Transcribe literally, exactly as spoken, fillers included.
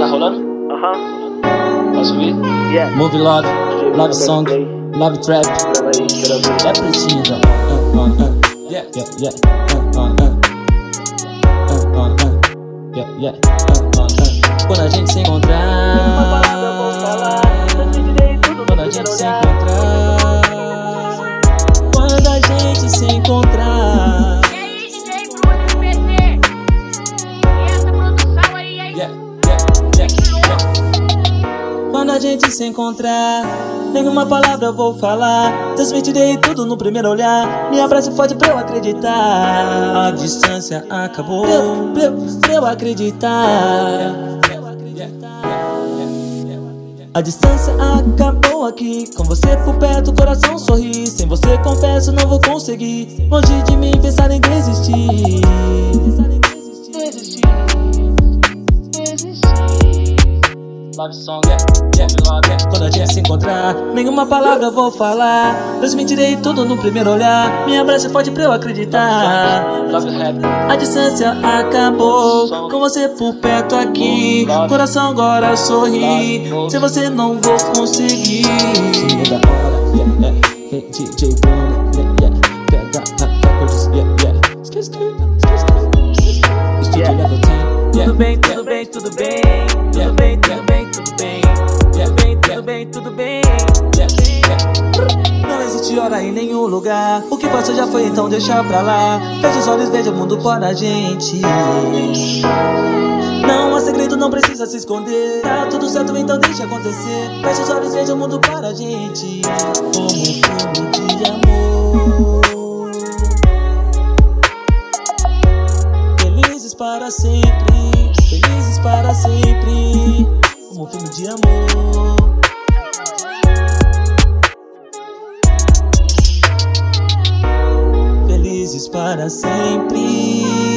rolando? Aham. Posso ouvir? Yeah. Move Love, Love Song, Love Trap. É pretinho, então. Uh, uh, uh. Yeah, yeah, yeah. Uh, uh, uh. Uh, uh, uh. Yeah, yeah. Uh, uh, uh. Quando a gente se encontrar, quando a gente se encontrar, quando a gente se encontrar. Yeah, yeah, yeah, yeah. Quando a gente se encontrar, nenhuma palavra eu vou falar. Transmitirei tudo no primeiro olhar. Me abrace forte pra eu acreditar. A distância acabou pra eu, pra eu, pra eu acreditar. A distância acabou aqui. Com você por perto o coração sorri. Sem você confesso não vou conseguir. Longe de mim pensar em desistir. Desistir. Love song, yeah, yeah, love, yeah. Quando a gente se encontrar, nenhuma palavra eu vou falar. Transmitirei tudo no primeiro olhar. Me abrace forte pra eu acreditar. Love, love, a distância acabou. Com você por perto aqui. Coração agora sorri. Sem você não vou conseguir. Sim, é da hora, yeah, yeah. Hey, D J Bruno, yeah, yeah. Pega records, yeah, yeah. Skis, skis, skis, skis. Estúdio level ten, yeah. Tudo bem, tudo bem, tudo bem. Tudo bem, tudo bem, tudo bem. Tudo bem, tudo bem, tudo bem. Não existe hora em nenhum lugar. O que passou já foi, então deixa pra lá. Fecha os olhos, veja o mundo fora a gente. Não há segredo, não precisa se esconder. Tá tudo certo, então deixa acontecer. Fecha os olhos, veja o mundo para a gente. Como um filme de amor. Felizes para sempre. Felizes para sempre, como um filme de amor. Felizes para sempre.